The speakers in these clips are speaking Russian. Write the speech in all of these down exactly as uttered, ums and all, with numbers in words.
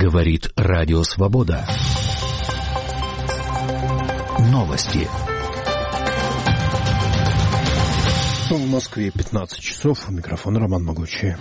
Говорит Радио Свобода. Новости. В Москве пятнадцать часов. У микрофона Роман Могучий.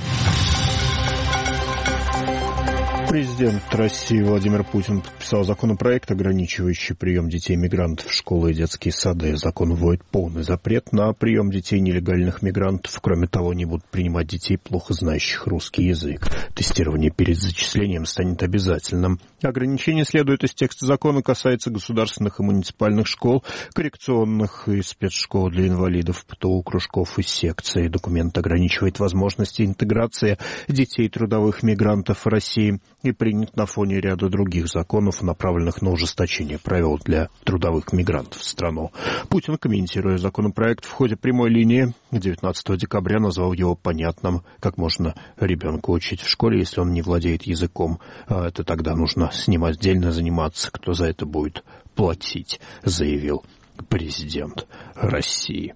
Президент России Владимир Путин подписал законопроект, ограничивающий прием детей-мигрантов в школы и детские сады. Закон вводит полный запрет на прием детей нелегальных мигрантов. Кроме того, не будут принимать детей, плохо знающих русский язык. Тестирование перед зачислением станет обязательным. Ограничение следует из текста закона, касается государственных и муниципальных школ, коррекционных и спецшкол для инвалидов, ПТУ, кружков и секций. Документ ограничивает возможности интеграции детей трудовых мигрантов в России и принят на фоне ряда других законов, направленных на ужесточение правил для трудовых мигрантов в страну. Путин, комментируя законопроект в ходе прямой линии, девятнадцатого декабря назвал его понятным. Как можно ребенка учить в школе, если он не владеет языком? Это тогда нужно с ним отдельно заниматься. Кто за это будет платить, заявил президент России.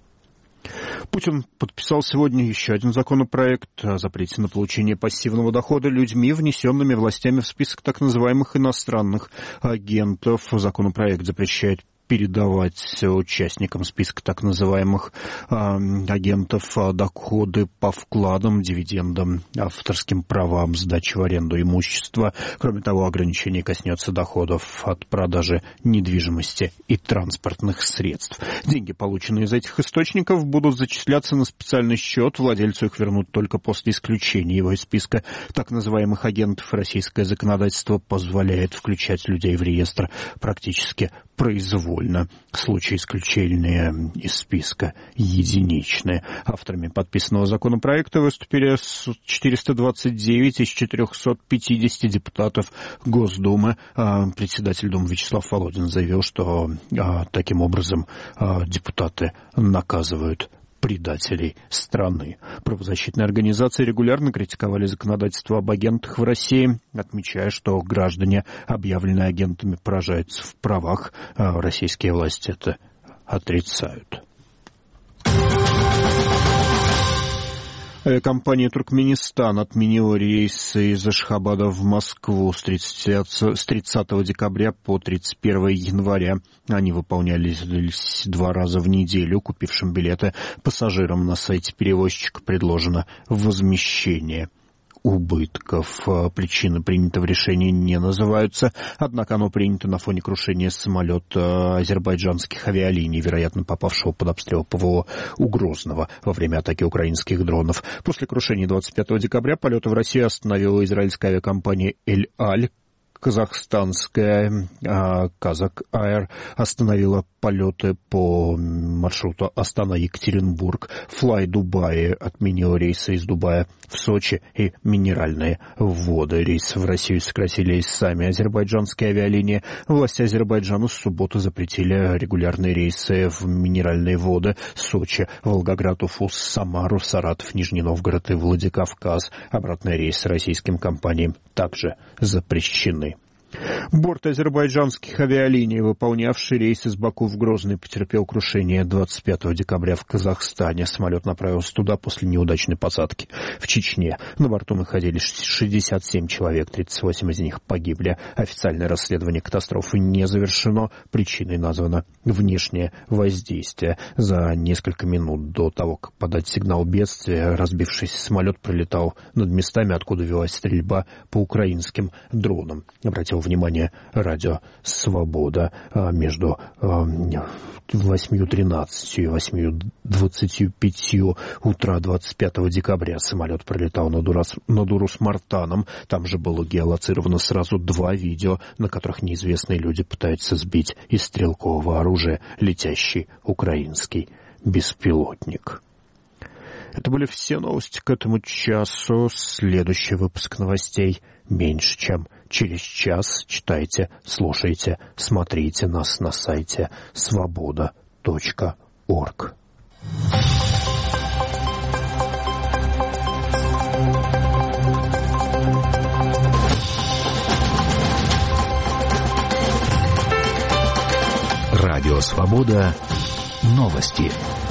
Путин подписал сегодня еще один законопроект о запрете на получение пассивного дохода людьми, внесенными властями в список так называемых иностранных агентов. Законопроект запрещает передавать участникам списка так называемых э, агентов доходы по вкладам, дивидендам, авторским правам, сдаче в аренду имущества. Кроме того, ограничение коснется доходов от продажи недвижимости и транспортных средств. Деньги, полученные из этих источников, будут зачисляться на специальный счет. Владельцу их вернут только после исключения его из списка так называемых агентов. Российское законодательство позволяет включать людей в реестр практически произвольно. Случаи исключения из списка единичные. Авторами подписанного законопроекта выступили четыреста двадцать девять из четырехсот пятидесяти депутатов Госдумы. Председатель Думы Вячеслав Володин заявил, что таким образом депутаты наказывают предателей страны. Правозащитные организации регулярно критиковали законодательство об агентах в России, отмечая, что граждане, объявленные агентами, поражаются в правах. А российские власти это отрицают. Авиакомпания «Туркменистан» отменила рейсы из Ашхабада в Москву с тридцатого декабря по тридцать первого января. Они выполнялись два раза в неделю. Купившим билеты пассажирам на сайте перевозчика предложено возмещение убытков. Причины принятого решения не называются, однако оно принято на фоне крушения самолета азербайджанских авиалиний, вероятно, попавшего под обстрел ПВО у Грозного во время атаки украинских дронов. После крушения двадцать пятого декабря полеты в Россию остановила израильская авиакомпания «Эль-Аль». Казахстанская «Казак Аэр» остановила полеты по маршруту Астана-Екатеринбург. Fly Dubai отменил рейсы из Дубая в Сочи и минеральные воды. Рейсы в Россию сократили и сами азербайджанские авиалинии. Власти Азербайджана с субботы запретили регулярные рейсы в минеральные воды Сочи, Волгоград, Уфу, Самару, Саратов, Нижний Новгород и Владикавказ. Обратные рейсы российским компаниям также запрещены. Борт азербайджанских авиалиний, выполнявший рейс из Баку в Грозный, потерпел крушение двадцать пятого декабря в Казахстане. Самолет направился туда после неудачной посадки в Чечне. На борту находились шестьдесят семь человек, тридцать восемь из них погибли. Официальное расследование катастрофы не завершено. Причиной названо внешнее воздействие. За несколько минут до того, как подать сигнал бедствия, разбившийся самолет пролетал над местами, откуда велась стрельба по украинским дронам. Обратил внимание радио «Свобода». Между восемью тринадцатью и восемью двадцатью пятью утра двадцать пятого декабря самолет пролетал над, Урас, над Урус-Мартаном. Там же было геолоцировано сразу два видео, на которых неизвестные люди пытаются сбить из стрелкового оружия летящий украинский беспилотник. Это были все новости к этому часу. Следующий выпуск новостей меньше, чем через час. Читайте, слушайте, смотрите нас на сайте свобода точка орг. Радио «Свобода». Новости.